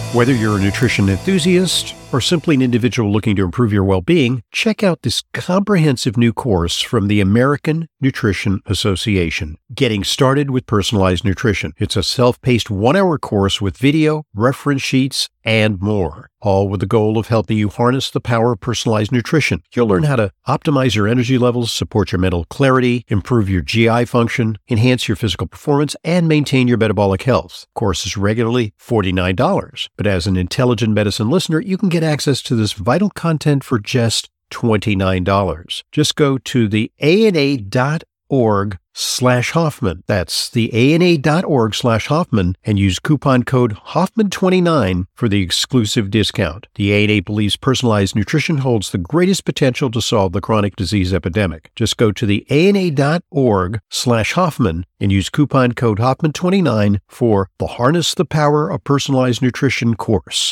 Whether you're a nutrition enthusiast or simply an individual looking to improve your well-being, check out this comprehensive new course from the American Nutrition Association, Getting Started with Personalized Nutrition. It's a self-paced 1-hour course with video, reference sheets, and more, all with the goal of helping you harness the power of personalized nutrition. You'll learn how to optimize your energy levels, support your mental clarity, improve your GI function, enhance your physical performance, and maintain your metabolic health. The course is regularly $49, but as an Intelligent Medicine listener, you can get access to this vital content for just $29. Just go to the ANA.org/Hoffman. That's the ANA.org/Hoffman and use coupon code Hoffman29 for the exclusive discount. The ANA believes personalized nutrition holds the greatest potential to solve the chronic disease epidemic. Just go to the ANA.org/Hoffman and use coupon code Hoffman29 for the Harness the Power of Personalized Nutrition course.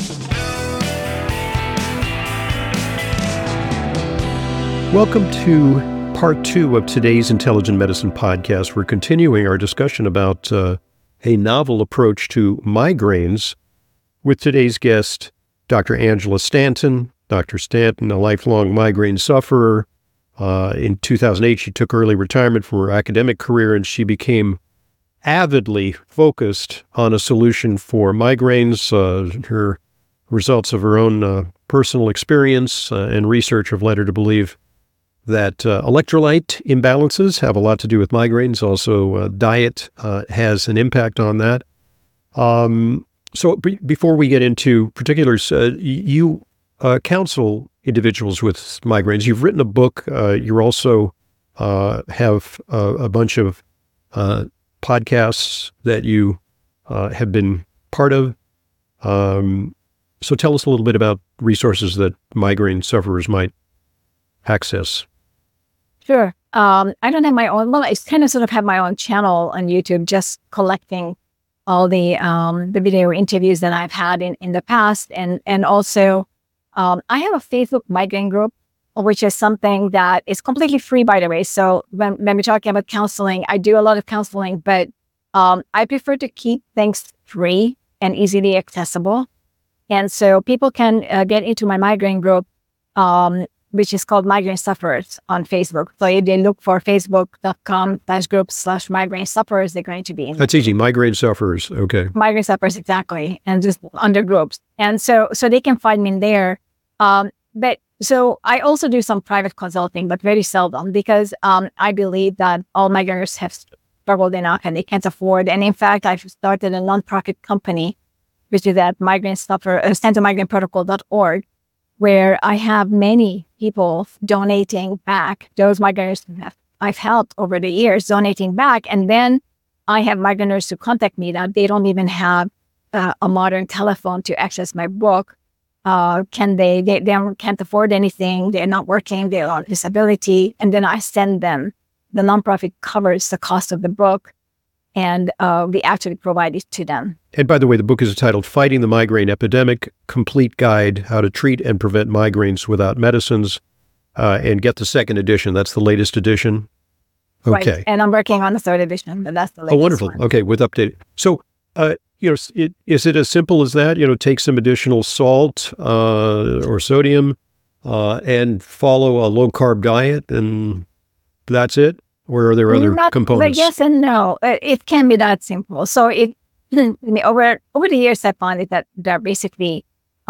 Welcome to part 2 of today's Intelligent Medicine podcast. We're continuing our discussion about a novel approach to migraines with today's guest, Dr. Angela Stanton. Dr. Stanton, a lifelong migraine sufferer. In 2008, she took early retirement from her academic career, and she became avidly focused on a solution for migraines. Her results of her own personal experience and research have led her to believe that electrolyte imbalances have a lot to do with migraines. Also, diet has an impact on that. So before we get into particulars, you counsel individuals with migraines. You've written a book. You also have a bunch of podcasts that you have been part of. So tell us a little bit about resources that migraine sufferers might access. Sure. I don't have my own, well, I kind of sort of have my own channel on YouTube, just collecting all the video interviews that I've had in the past. And also, I have a Facebook migraine group, which is something that is completely free, by the way. So when we're talking about counseling, I do a lot of counseling, but I prefer to keep things free and easily accessible. And so people can get into my migraine group, which is called Migraine Sufferers on Facebook. So if they look for facebook.com/groups/migraine sufferers, they're going to be in. That's easy. Migraine sufferers. Okay. Migraine sufferers, exactly. And just under groups. And so they can find me in there. But so I also do some private consulting, but very seldom, because I believe that all migraineurs have struggled enough and they can't afford. And in fact, I've started a nonprofit company, which is at stantonmigraineprotocol.org, where I have many people donating back, those migraineurs I've helped over the years, donating back. And then I have migraineurs who contact me that they don't even have a modern telephone to access my book. They can't afford anything. They're not working. They're on disability. And then I send them. The nonprofit covers the cost of the book, and we actually provide it to them. And by the way, the book is titled Fighting the Migraine Epidemic, Complete Guide, How to Treat and Prevent Migraines Without Medicines, and get the second edition. That's the latest edition. Okay. Right. And I'm working on the third edition, but that's the latest. Oh, wonderful. one. Okay, with updated. So, is it as simple as that? Take some additional salt or sodium and follow a low-carb diet, and that's it? Or are there other components? Yes and no. It can be that simple. So over the years, I found it that basically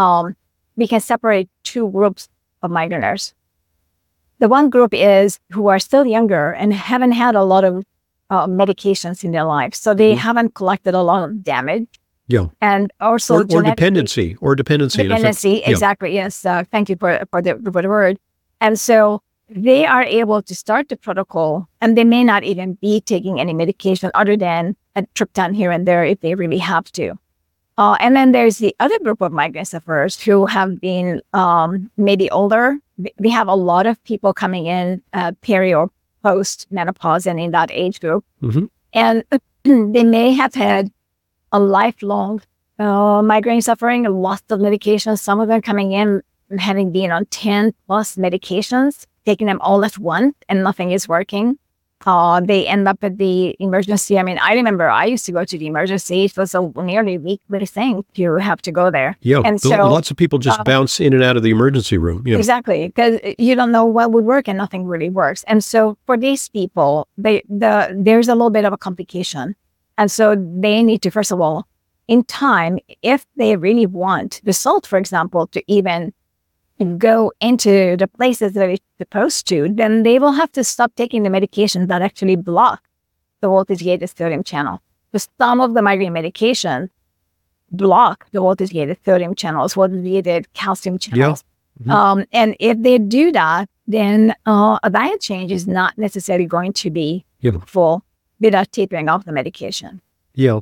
we can separate two groups of migraineurs. The one group is who are still younger and haven't had a lot of medications in their life. So they haven't collected a lot of damage. Yeah. And also or dependency. Dependency, exactly. Yes. Thank you for the word. And so they are able to start the protocol, and they may not even be taking any medication other than a triptan here and there if they really have to. And then there's the other group of migraine sufferers who have been maybe older. We have a lot of people coming in peri or post menopause and in that age group. Mm-hmm. And they may have had a lifelong migraine suffering, lots of medications, some of them coming in having been on 10 plus medications, taking them all at once and nothing is working. They end up at the emergency. I mean, I remember I used to go to the emergency. It was a nearly weekly thing to have to go there. Yeah, and so lots of people just bounce in and out of the emergency room. Yeah. Exactly, because you don't know what would work and nothing really works. And so for these people, there's a little bit of a complication. And so they need to, first of all, in time, if they really want the salt, for example, to even go into the places that it's supposed to, then they will have to stop taking the medications that actually block the voltage-gated sodium channel. Because some of the migraine medications block the voltage-gated sodium channels, voltage-gated calcium channels. Yeah. And if they do that, then a diet change is not necessarily going to be helpful without tapering off the medication. Yeah.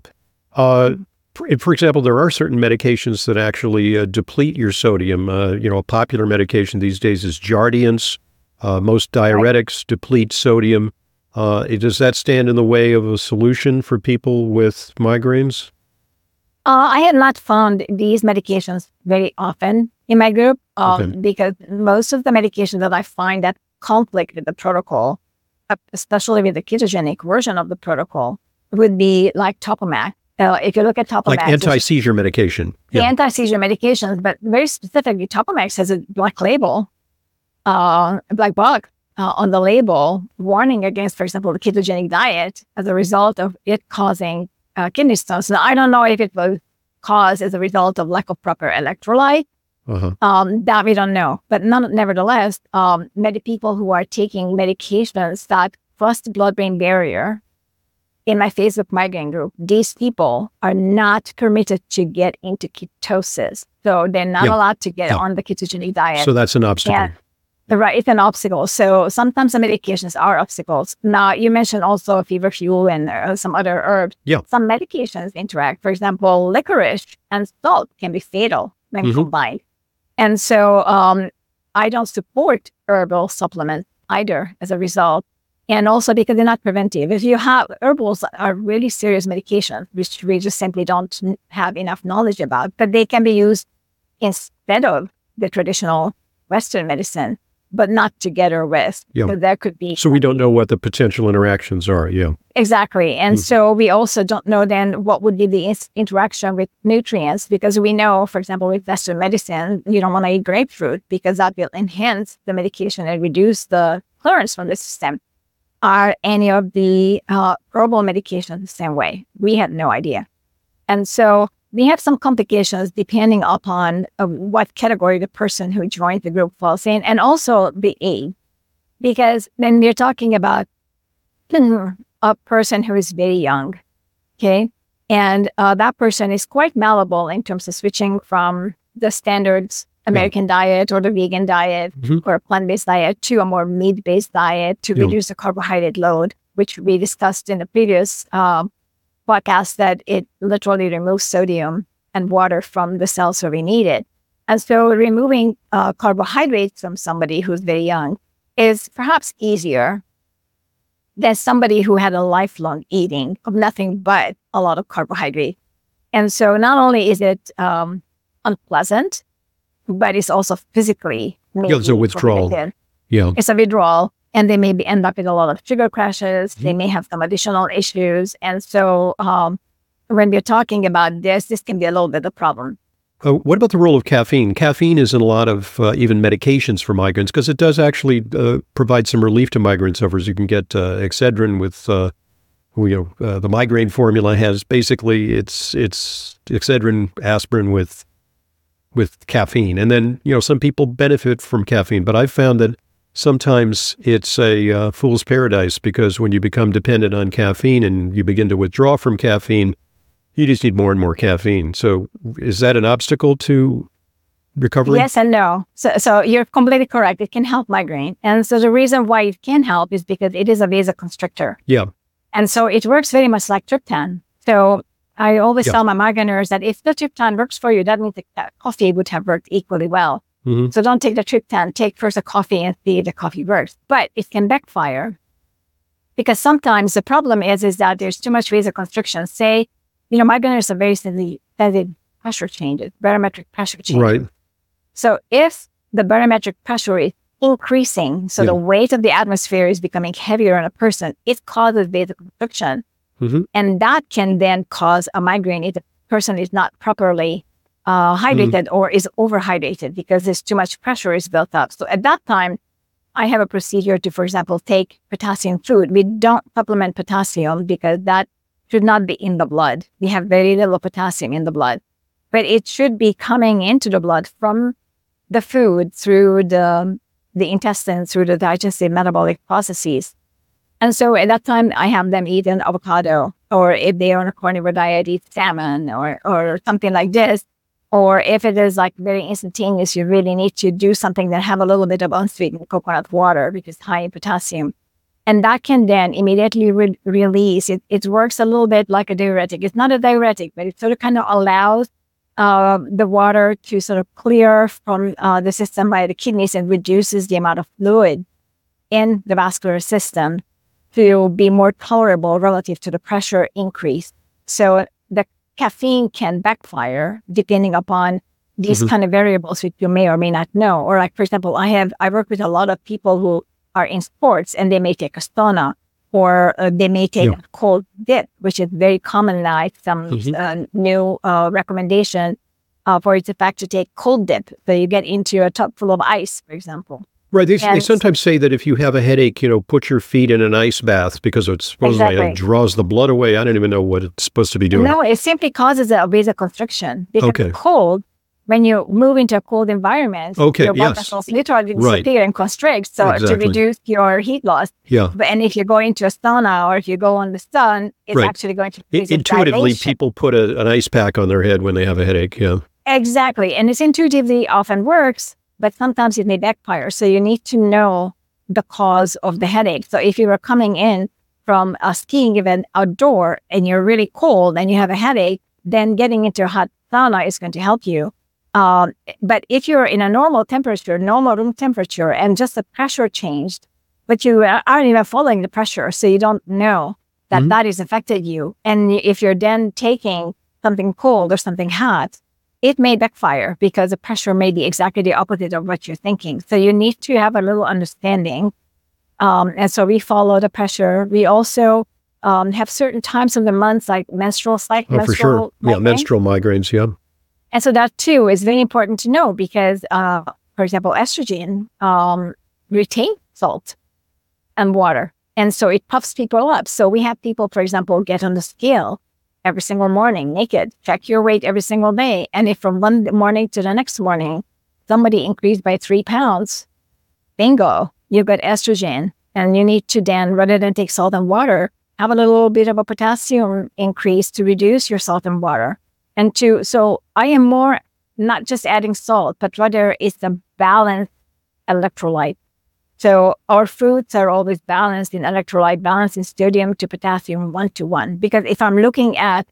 For example, there are certain medications that actually deplete your sodium. A popular medication these days is Jardiance. Most diuretics deplete sodium. Does that stand in the way of a solution for people with migraines? I have not found these medications very often in my group because most of the medications that I find that conflict with the protocol, especially with the ketogenic version of the protocol, would be like Topomax. If you look at Topomax, like anti-seizure medication, the anti-seizure medications, but very specifically, Topomax has a black label, black box on the label, warning against, for example, the ketogenic diet as a result of it causing kidney stones. Now, I don't know if it was caused as a result of lack of proper electrolyte. That we don't know, but nevertheless, many people who are taking medications that cross the blood-brain barrier. In my Facebook migraine group, these people are not permitted to get into ketosis. So they're not allowed to get on the ketogenic diet. So that's an obstacle. Right, it's an obstacle. So sometimes the medications are obstacles. Now, you mentioned also feverfew and some other herbs. Yeah. Some medications interact. For example, licorice and salt can be fatal when combined. And so I don't support herbal supplements either as a result. And also because they're not preventive. If you have herbals are really serious medications, which we just simply don't have enough knowledge about, but they can be used instead of the traditional Western medicine, but not together with. So there could be. So we don't know what the potential interactions are. Yeah. Exactly. And so we also don't know then what would be the interaction with nutrients, because we know, for example, with Western medicine, you don't want to eat grapefruit because that will enhance the medication and reduce the clearance from the system. Are any of the herbal medications the same way? We had no idea. And so we have some complications depending upon what category the person who joined the group falls in, and also the age. Because then we're talking about a person who is very young, okay? And that person is quite malleable in terms of switching from the standards American diet or the vegan diet or a plant-based diet to a more meat-based diet to reduce the carbohydrate load, which we discussed in the previous podcast, that it literally removes sodium and water from the cells where we need it. And so removing carbohydrates from somebody who's very young is perhaps easier than somebody who had a lifelong eating of nothing but a lot of carbohydrate. And so not only is it unpleasant, but it's also physically it's a withdrawal. It's a withdrawal, and they may end up with a lot of sugar crashes. They may have some additional issues. And so when we're talking about this can be a little bit of a problem. What about the role of caffeine? Caffeine is in a lot of even medications for migraines, because it does actually provide some relief to migraine sufferers. You can get Excedrin with, the migraine formula has basically it's Excedrin, aspirin with caffeine. And then, some people benefit from caffeine, but I've found that sometimes it's a fool's paradise, because when you become dependent on caffeine and you begin to withdraw from caffeine, you just need more and more caffeine. So is that an obstacle to recovery? Yes and no. So you're completely correct. It can help migraine. And so the reason why it can help is because it is a vasoconstrictor. Yeah. And so it works very much like triptan. So I always tell my migraineurs that if the triptan works for you, that means that coffee would have worked equally well. So don't take the triptan, take first a coffee and see if the coffee works. But it can backfire, because sometimes the problem is that there's too much vasoconstriction. Say, migraineurs are very sensitive pressure changes, barometric pressure changes. Right. So if the barometric pressure is increasing. So the weight of the atmosphere is becoming heavier on a person. It causes vasoconstriction. And that can then cause a migraine if the person is not properly hydrated or is overhydrated because there's too much pressure is built up. So at that time, I have a procedure to, for example, take potassium fluid. We don't supplement potassium because that should not be in the blood. We have very little potassium in the blood, but it should be coming into the blood from the food through the intestines, through the digestive metabolic processes. And so at that time, I have them eat an avocado, or if they are on a carnivore diet, eat salmon or something like this. Or if it is like very instantaneous, you really need to do something that have a little bit of unsweetened coconut water because it's high in potassium. And that can then immediately release. It works a little bit like a diuretic. It's not a diuretic, but it sort of kind of allows the water to sort of clear from the system by the kidneys and reduces the amount of fluid in the vascular system to be more tolerable relative to the pressure increase. So the caffeine can backfire depending upon these kind of variables, which you may or may not know. Or like, for example, I work with a lot of people who are in sports and they may take a sauna, or they may take a cold dip, which is very common now. Some new recommendation for its effect to take cold dip. So you get into a tub full of ice, for example. Right. They sometimes say that if you have a headache, put your feet in an ice bath because it supposedly draws the blood away. I don't even know what it's supposed to be doing. No, it simply causes a vasoconstriction. Because cold, when you move into a cold environment, your blood vessels literally disappear and constrict. So to reduce your heat loss. And if you go into a sauna or if you go on the sun, it's actually going to increase intuitively, people put an ice pack on their head when they have a headache. Yeah. Exactly. And it intuitively often works, but sometimes it may backfire. So you need to know the cause of the headache. So if you are coming in from a skiing event outdoor and you're really cold and you have a headache, then getting into a hot sauna is going to help you. But if you're in a normal temperature, normal room temperature, and just the pressure changed, but you aren't even following the pressure, so you don't know that that is affected you. And if you're then taking something cold or something hot, it may backfire because the pressure may be exactly the opposite of what you're thinking. So you need to have a little understanding. And so we follow the pressure. We also have certain times of the month, like menstrual cycle. Oh, for sure. Yeah, menstrual migraines, yeah. And so that too is very important to know because, for example, estrogen retains salt and water. And so it puffs people up. So we have people, for example, get on the scale every single morning, naked, check your weight every single day. And if from one morning to the next morning, somebody increased by 3 pounds, bingo, you got estrogen. And you need to then, rather than take salt and water, have a little bit of a potassium increase to reduce your salt and water. So I am more not just adding salt, but rather it's a balanced electrolyte. So our fruits are always balanced in electrolyte, balanced in sodium to potassium 1-to-1. Because if I'm looking at,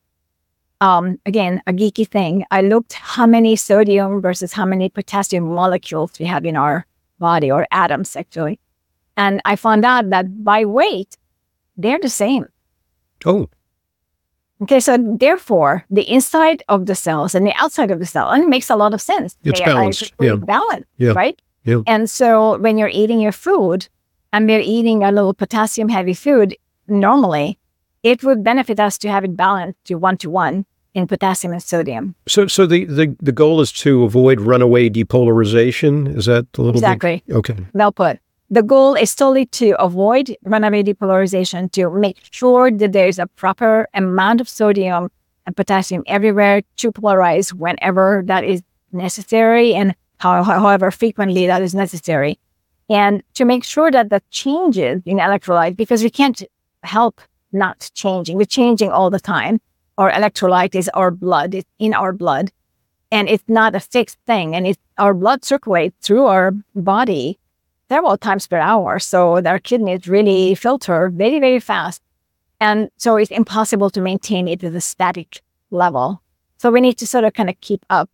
again, a geeky thing, I looked how many sodium versus how many potassium molecules we have in our body, or atoms actually. And I found out that by weight, they're the same. Oh. Okay, so therefore, the inside of the cells and the outside of the cell, and it makes a lot of sense. It's balanced. Balanced, right? Yeah. And so when you're eating your food and we're eating a little potassium heavy food, normally it would benefit us to have it balanced to 1-to-1 in potassium and sodium. So the goal is to avoid runaway depolarization. Is that a little exactly bit? Okay. Well put. The goal is solely to avoid runaway depolarization, to make sure that there's a proper amount of sodium and potassium everywhere to polarize whenever that is necessary and however frequently that is necessary. And to make sure that the changes in electrolyte, because we can't help not changing. We're changing all the time. Our electrolyte is our blood. It's in our blood. And it's not a fixed thing. And our blood circulates through our body several times per hour. So our kidneys really filter very, very fast. And so it's impossible to maintain it at a static level. So we need to sort of kind of keep up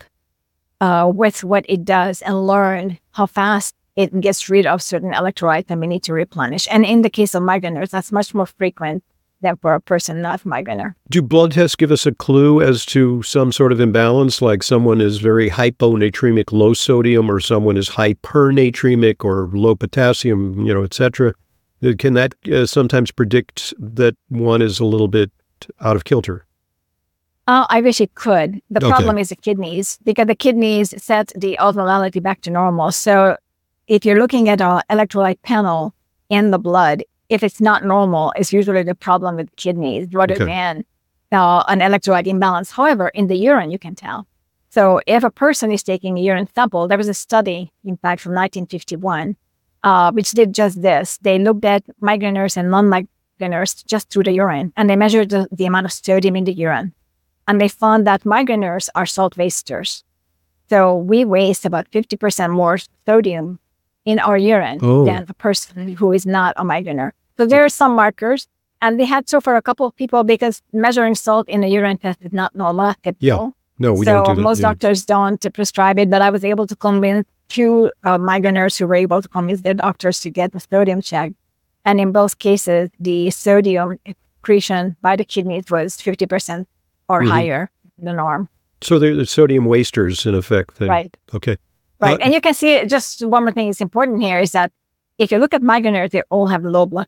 with what it does and learn how fast it gets rid of certain electrolytes and we need to replenish. And in the case of migraineurs, that's much more frequent than for a person not migrainer. Do blood tests give us a clue as to some sort of imbalance, like someone is very hyponatremic, low sodium, or someone is hypernatremic or low potassium, et cetera? Can that sometimes predict that one is a little bit out of kilter? I wish it could. The problem is the kidneys, because the kidneys set the osmolality back to normal. So if you're looking at an electrolyte panel in the blood, if it's not normal, it's usually the problem with the kidneys rather than an electrolyte imbalance. However, in the urine, you can tell. So if a person is taking a urine sample, there was a study, in fact, from 1951, which did just this. They looked at migraineurs and non-migraineurs just through the urine, and they measured the amount of sodium in the urine. And they found that migraineurs are salt wasters. So we waste about 50% more sodium in our urine than a person who is not a migraineur. So there are some markers, and they had so for a couple of people, because measuring salt in a urine test is not normal. Yeah, no, we don't do that. So most doctors don't prescribe it, but I was able to convince two migraineurs who were able to convince their doctors to get the sodium checked. And in both cases, the sodium excretion by the kidneys was 50% or higher than the norm. So they're sodium wasters, in effect. Right. Okay. Right. And you can see, just one more thing is important here, is that if you look at migraineurs, they all have low blood.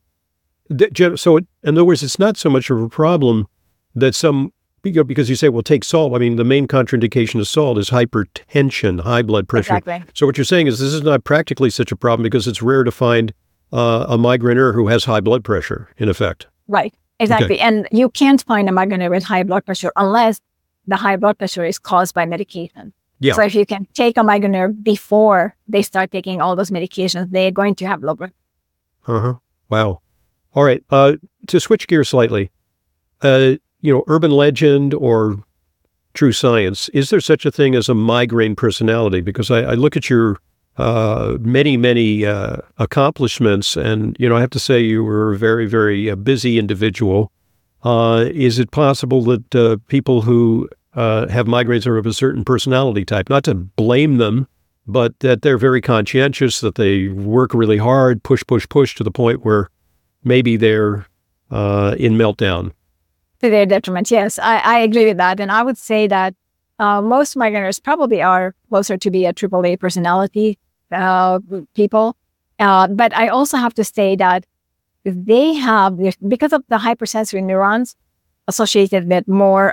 So in other words, it's not so much of a problem that because you say, well, take salt. I mean, the main contraindication of salt is hypertension, high blood pressure. Exactly. So what you're saying is this is not practically such a problem because it's rare to find a migraineur who has high blood pressure, in effect. Right. Exactly. Okay. And you can't find a migraineur with high blood pressure unless the high blood pressure is caused by medication. Yeah. So if you can take a migraineur before they start taking all those medications, they're going to have low blood pressure. Wow. All right. To switch gears slightly, urban legend or true science, is there such a thing as a migraine personality? Because I look at your many accomplishments, and I have to say you were a very, very busy individual. Is it possible that people who have migraines are of a certain personality type? Not to blame them, but that they're very conscientious, that they work really hard, push to the point where maybe they're in meltdown. To their detriment, yes, I agree with that, and I would say that most migraineurs probably are closer to be a AAA personality people. But I also have to say that they have, because of the hypersensory neurons associated with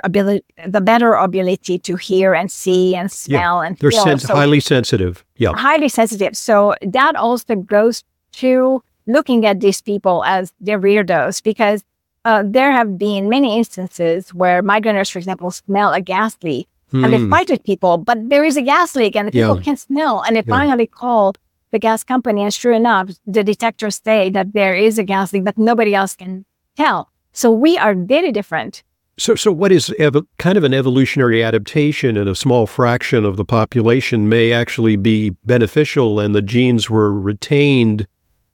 the better ability to hear and see and smell and feel. They're highly sensitive. Yeah. Highly sensitive. So that also goes to looking at these people as they're weirdos, because there have been many instances where migraineurs, for example, smell a gas leak. And they fight with people, but there is a gas leak and the people can smell. And they finally call the gas company, and sure enough, the detectors say that there is a gas leak, but nobody else can tell. So we are very different. So what is kind of an evolutionary adaptation in a small fraction of the population may actually be beneficial, and the genes were retained,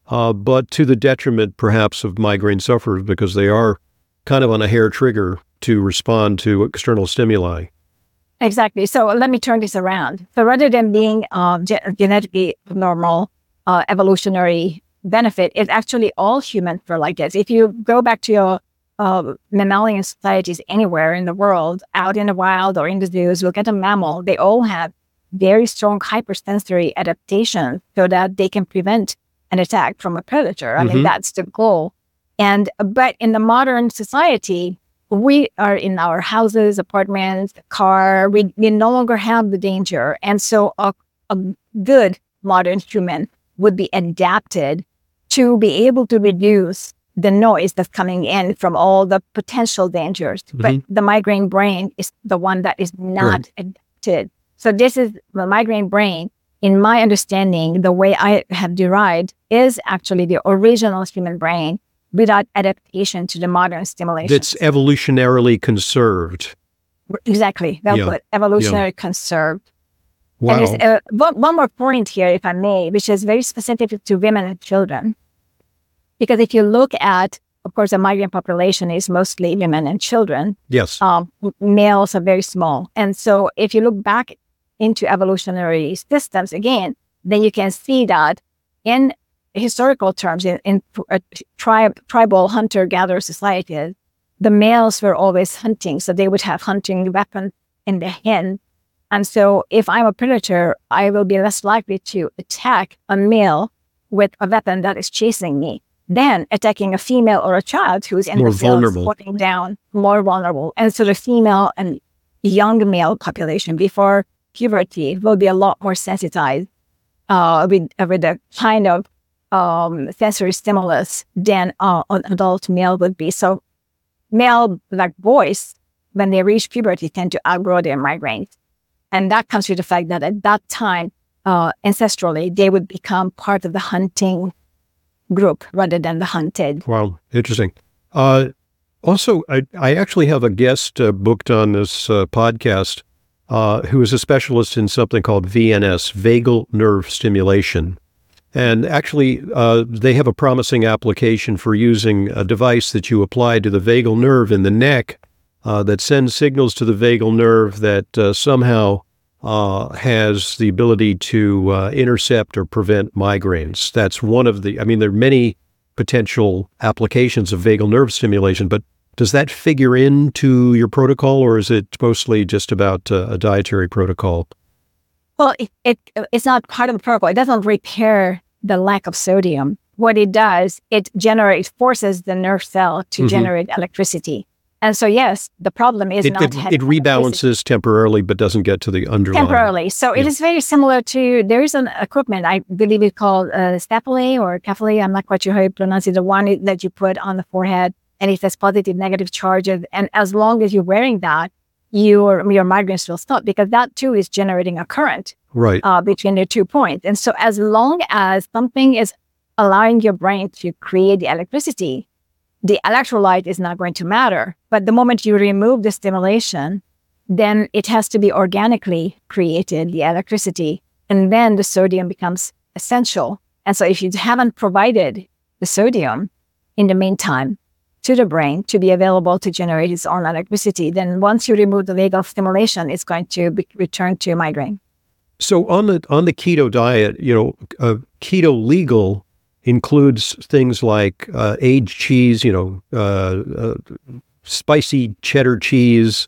but to the detriment perhaps of migraine sufferers, because they are kind of on a hair trigger to respond to external stimuli. Exactly. So let me turn this around. So rather than being genetically normal, evolutionary benefit, it's actually all humans are like this. If you go back to your mammalian societies anywhere in the world, out in the wild or in the zoos, look at a mammal, they all have very strong hypersensory adaptations so that they can prevent an attack from a predator. I mean, that's the goal. But in the modern society, we are in our houses, apartments, car. We no longer have the danger. And so a good modern human would be adapted to be able to reduce the noise that's coming in from all the potential dangers. But the migraine brain is the one that is not adapted. So this is the migraine brain. In my understanding, the way I have derived is actually the original human brain, without adaptation to the modern stimulation. That's evolutionarily conserved. Exactly. Well put. Evolutionary conserved. Wow. And there's one more point here, if I may, which is very specific to women and children. Because if you look at, of course, the migraine population is mostly women and children. Yes. Males are very small. And so if you look back into evolutionary systems again, then you can see that in historical terms, in tribal hunter-gatherer societies, the males were always hunting. So they would have hunting weapons in their hand. And so if I'm a predator, I will be less likely to attack a male with a weapon that is chasing me than attacking a female or a child who's in the field squatting down, more vulnerable. And so the female and young male population before puberty will be a lot more sensitized with the kind of sensory stimulus than an adult male would be. So male like boys, when they reach puberty, tend to outgrow their migraines. And that comes with the fact that at that time, ancestrally, they would become part of the hunting group rather than the hunted. Wow, interesting. Also, I actually have a guest booked on this podcast who is a specialist in something called VNS, vagal nerve stimulation. And actually, they have a promising application for using a device that you apply to the vagal nerve in the neck that sends signals to the vagal nerve that somehow has the ability to intercept or prevent migraines. That's one of the, there are many potential applications of vagal nerve stimulation, but does that figure into your protocol, or is it mostly just about a dietary protocol? Well, it's not part of the protocol. It doesn't repair the lack of sodium. What it does, it forces the nerve cell to generate electricity. And so, yes, the problem is it rebalances temporarily, but doesn't get to the underlying. Temporarily. So it is very similar to, there is an equipment, I believe it's called Stapele or Cafele. I'm not quite sure how you pronounce it. The one that you put on the forehead and it says positive, negative charges. And as long as you're wearing that, your migraines will stop because that too is generating a current between the 2 points. And so as long as something is allowing your brain to create the electricity, the electrolyte is not going to matter. But the moment you remove the stimulation, then it has to be organically created, the electricity, and then the sodium becomes essential. And so if you haven't provided the sodium in the meantime to the brain to be available to generate its own electricity, then once you remove the vagal stimulation, it's going to return to migraine. So on the keto diet, keto legal includes things like aged cheese, spicy cheddar cheese,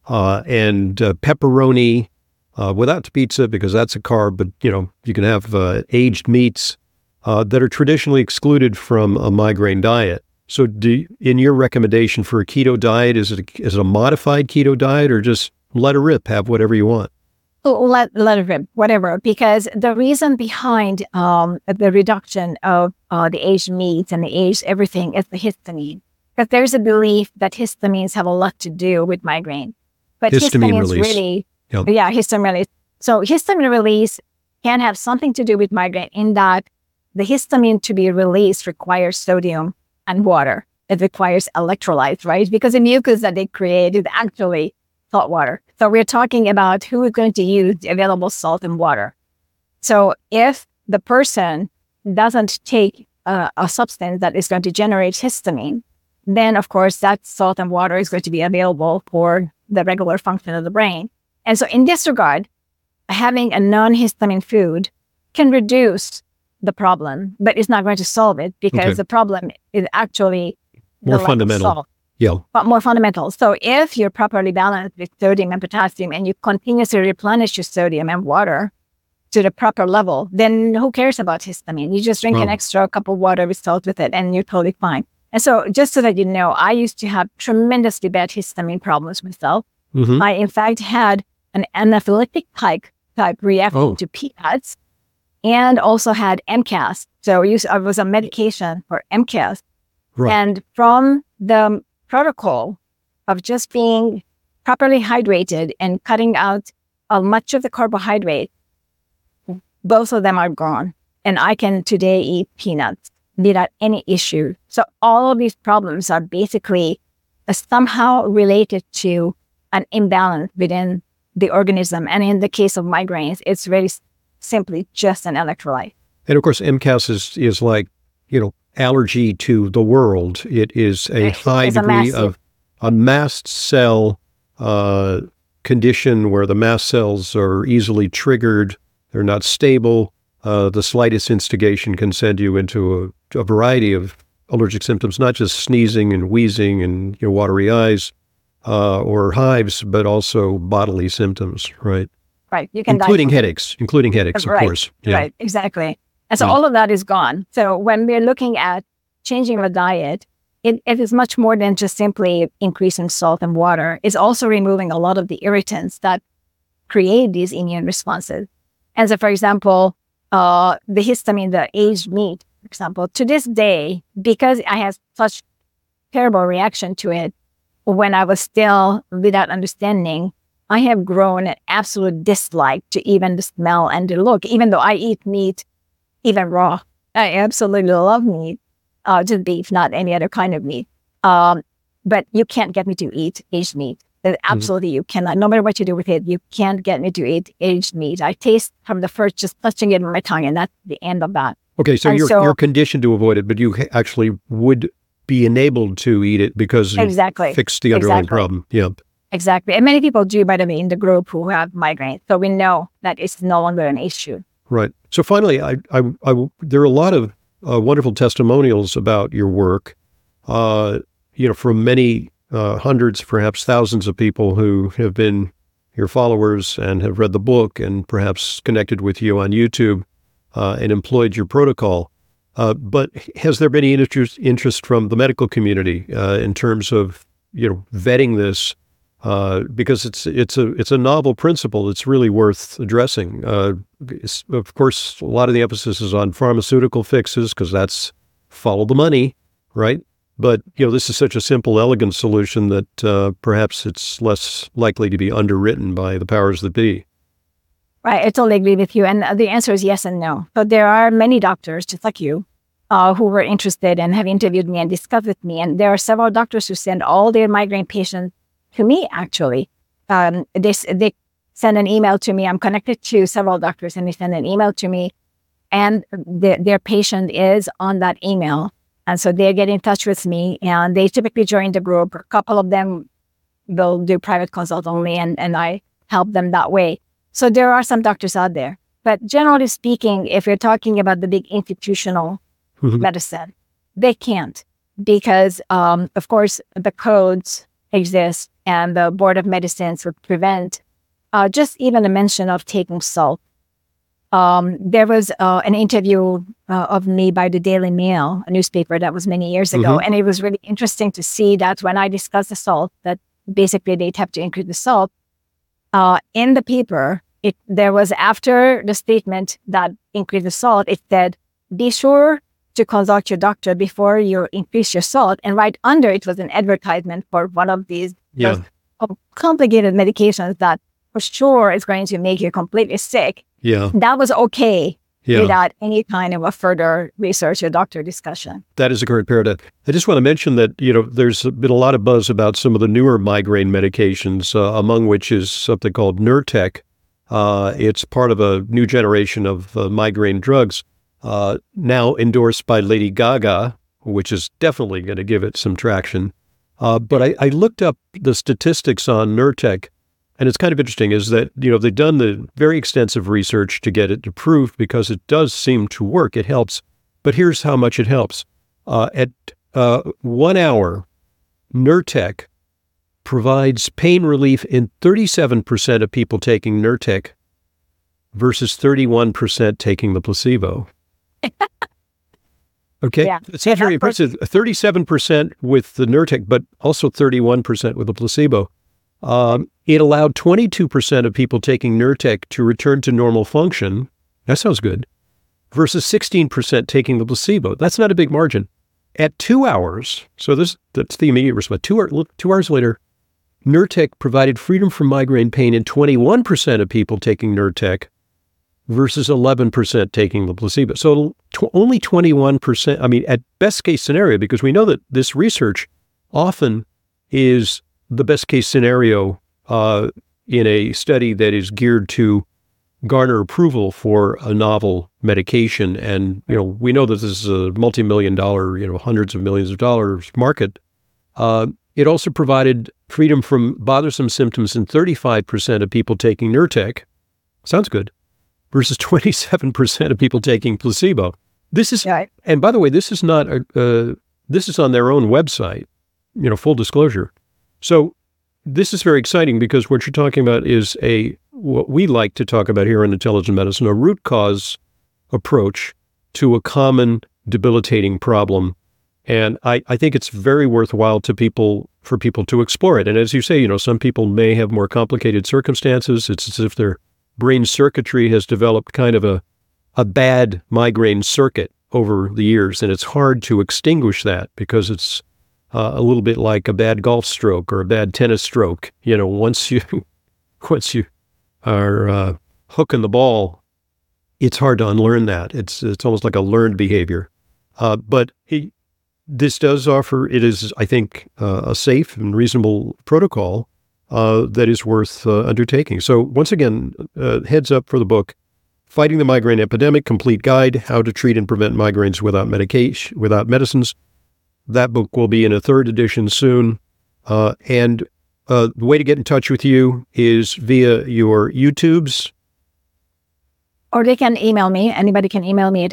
and pepperoni without the pizza because that's a carb, but you can have aged meats that are traditionally excluded from a migraine diet. So in your recommendation for a keto diet, is it a modified keto diet or just let it rip, have whatever you want? Let it rip, whatever, because the reason behind the reduction of the aged meats and the aged everything is the histamine. Because there's a belief that histamines have a lot to do with migraine. But histamine release. Really, histamine release. So histamine release can have something to do with migraine in that the histamine to be released requires sodium and water. It requires electrolytes, right? Because the mucus that they create is actually salt water. So we're talking about who is going to use the available salt and water. So if the person doesn't take a substance that is going to generate histamine, then of course that salt and water is going to be available for the regular function of the brain. And so in this regard, having a non-histamine food can reduce the problem, but it's not going to solve it because the problem is actually more fundamental. But more fundamental. So if you're properly balanced with sodium and potassium and you continuously replenish your sodium and water to the proper level, then who cares about histamine? You just drink an extra cup of water with salt with it and you're totally fine. And so just so that you know, I used to have tremendously bad histamine problems myself. I, in fact, had an anaphylactic type reaction to peanuts and also had MCAS. So I was on medication for MCAS. And from the protocol of just being properly hydrated and cutting out much of the carbohydrate, both of them are gone. And I can today eat peanuts without any issue. So all of these problems are basically somehow related to an imbalance within the organism. And in the case of migraines, it's very simply just an electrolyte. And of course, MCAS is like, allergy to the world. It is a high degree of a mast cell condition where the mast cells are easily triggered. They're not stable. The slightest instigation can send you into a variety of allergic symptoms, not just sneezing and wheezing and watery eyes or hives, but also bodily symptoms, right? Right. You can including headaches, of course. Yeah. Right. Exactly. And so all of that is gone. So when we're looking at changing the diet, it is much more than just simply increasing salt and water. It's also removing a lot of the irritants that create these immune responses. And so, for example, the histamine, the aged meat, for example, to this day, because I had such terrible reaction to it when I was still without understanding, I have grown an absolute dislike to even the smell and the look, even though I eat meat, even raw. I absolutely love meat, just beef, not any other kind of meat. But you can't get me to eat aged meat. Absolutely, you cannot. No matter what you do with it, you can't get me to eat aged meat. I taste from the first just touching it in my tongue, and that's the end of that. Okay, so you're conditioned to avoid it, but you actually would be enabled to eat it because you fixed the underlying problem. Yeah. Exactly. And many people do, by the way, in the group who have migraine. So we know that it's no longer an issue. Right. So finally, there are a lot of wonderful testimonials about your work, from many hundreds, perhaps thousands of people who have been your followers and have read the book and perhaps connected with you on YouTube and employed your protocol. But has there been any interest from the medical community in terms of vetting this? Because it's a novel principle. It's really worth addressing. Of course, a lot of the emphasis is on pharmaceutical fixes because that's follow the money, right? But this is such a simple, elegant solution that perhaps it's less likely to be underwritten by the powers that be. Right, I totally agree with you. And the answer is yes and no. But there are many doctors, just like you, who were interested and have interviewed me and discussed with me. And there are several doctors who send all their migraine patients to me, actually. They send an email to me. I'm connected to several doctors, and they send an email to me. And their patient is on that email. And so they get in touch with me, and they typically join the group. A couple of them will do private consult only, and I help them that way. So there are some doctors out there. But generally speaking, if you're talking about the big institutional medicine, they can't because, of course, the codes exist and the Board of Medicines would prevent just even the mention of taking salt. There was an interview of me by the Daily Mail, a newspaper that was many years ago. And it was really interesting to see that when I discussed the salt, that basically they'd have to increase the salt. In the paper, there was after the statement that increase the salt, it said, be sure to consult your doctor before you increase your salt. And right under it was an advertisement for one of these complicated medications that for sure is going to make you completely sick. Yeah. That was okay without any kind of a further research or doctor discussion. That is a great paradigm. I just want to mention that, there's been a lot of buzz about some of the newer migraine medications, among which is something called Nurtec. It's part of a new generation of migraine drugs, now endorsed by Lady Gaga, which is definitely going to give it some traction. But I looked up the statistics on Nurtec, and it's kind of interesting is that, they've done the very extensive research to get it approved because it does seem to work. It helps. But here's how much it helps. At 1 hour, Nurtec provides pain relief in 37% of people taking Nurtec versus 31% taking the placebo. Okay, yeah. It's very impressive. 37% with the Nurtec, but also 31% with the placebo. It allowed 22% of people taking Nurtec to return to normal function. That sounds good. Versus 16% taking the placebo. That's not a big margin. At 2 hours, so that's the immediate response. 2 hours later, Nurtec provided freedom from migraine pain in 21% of people taking Nurtec versus 11% taking the placebo. So only 21%, at best case scenario, because we know that this research often is the best case scenario in a study that is geared to garner approval for a novel medication. And, we know that this is a multi-million-dollar, hundreds of millions of dollars market. It also provided freedom from bothersome symptoms in 35% of people taking Nurtec. Sounds good. Versus 27% of people taking placebo. This is, and by the way, this is not this is on their own website, full disclosure. So this is very exciting because what you're talking about is what we like to talk about here in intelligent medicine, a root cause approach to a common debilitating problem. And I think it's very worthwhile for people to explore it. And as you say, some people may have more complicated circumstances. It's as if their brain circuitry has developed kind of a bad migraine circuit over the years. And it's hard to extinguish that because it's a little bit like a bad golf stroke or a bad tennis stroke. Once you are hooking the ball, it's hard to unlearn that. It's almost like a learned behavior. But this does offer, it is, I think, a safe and reasonable protocol that is worth undertaking. So once again, heads up for the book, Fighting the Migraine Epidemic, Complete Guide, How to Treat and Prevent Migraines Without Medicines. That book will be in a third edition soon. And the way to get in touch with you is via your YouTubes. Or they can email me. Anybody can email me at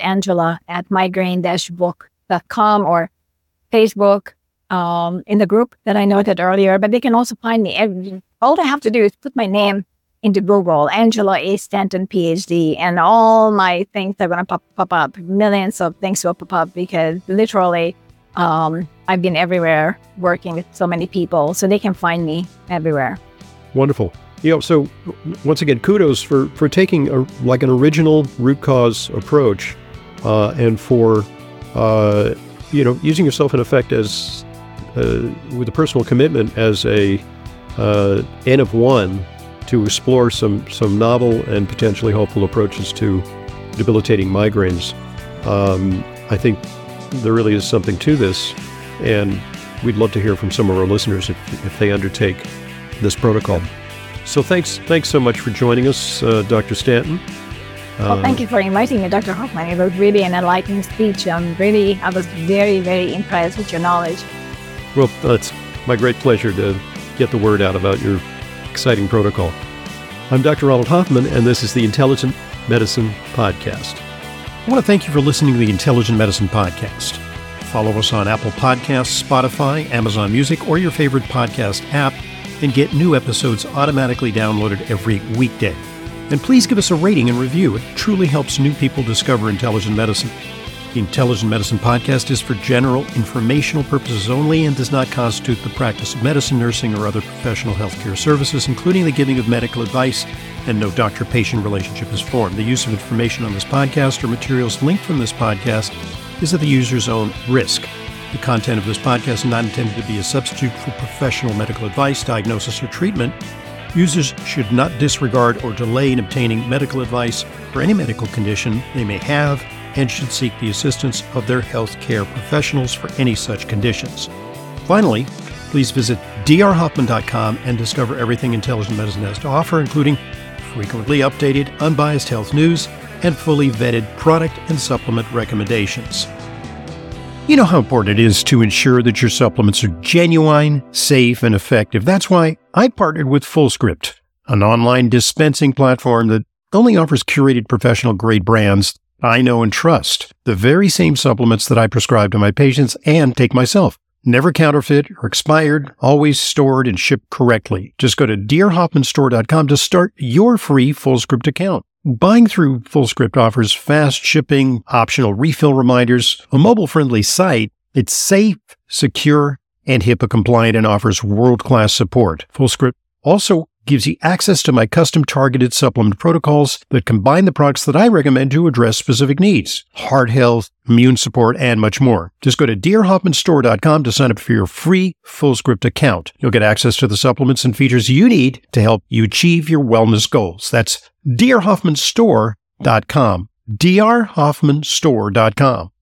angela@migraine-book.com or Facebook in the group that I noted earlier. But they can also find me. All they have to do is put my name into Google, Angela A. Stanton, PhD, and all my things are going to pop up. Millions of things will pop up because literally I've been everywhere working with so many people, so they can find me everywhere. Wonderful. So once again, kudos for taking an original root cause approach and for using yourself in effect as with a personal commitment as a N of one to explore some novel and potentially hopeful approaches to debilitating migraines. I think there really is something to this, and we'd love to hear from some of our listeners if they undertake this protocol. So thanks so much for joining us, Dr. Stanton. Well, thank you for inviting me, Dr. Hoffman. It was really an enlightening speech. I was very, very impressed with your knowledge. Well, it's my great pleasure to get the word out about your exciting protocol. I'm Dr. Ronald Hoffman, and this is the Intelligent Medicine Podcast. I want to thank you for listening to the Intelligent Medicine Podcast. Follow us on Apple Podcasts, Spotify, Amazon Music, or your favorite podcast app, and get new episodes automatically downloaded every weekday. And please give us a rating and review. It truly helps new people discover intelligent medicine. The Intelligent Medicine Podcast is for general informational purposes only and does not constitute the practice of medicine, nursing, or other professional healthcare services, including the giving of medical advice, and no doctor-patient relationship is formed. The use of information on this podcast or materials linked from this podcast is at the user's own risk. The content of this podcast is not intended to be a substitute for professional medical advice, diagnosis, or treatment. Users should not disregard or delay in obtaining medical advice for any medical condition they may have and should seek the assistance of their healthcare professionals for any such conditions. Finally, please visit drhoffman.com and discover everything intelligent medicine has to offer, including frequently updated, unbiased health news and fully vetted product and supplement recommendations. You know how important it is to ensure that your supplements are genuine, safe, and effective. That's why I partnered with Fullscript, an online dispensing platform that only offers curated professional-grade brands I know and trust. The very same supplements that I prescribe to my patients and take myself. Never counterfeit or expired, always stored and shipped correctly. Just go to drhoffmanstore.com to start your free Fullscript account. Buying through Fullscript offers fast shipping, optional refill reminders, a mobile-friendly site. It's safe, secure, and HIPAA-compliant and offers world-class support. Fullscript also gives you access to my custom-targeted supplement protocols that combine the products that I recommend to address specific needs, heart health, immune support, and much more. Just go to drhoffmanstore.com to sign up for your free Fullscript account. You'll get access to the supplements and features you need to help you achieve your wellness goals. That's drhoffmanstore.com. drhoffmanstore.com.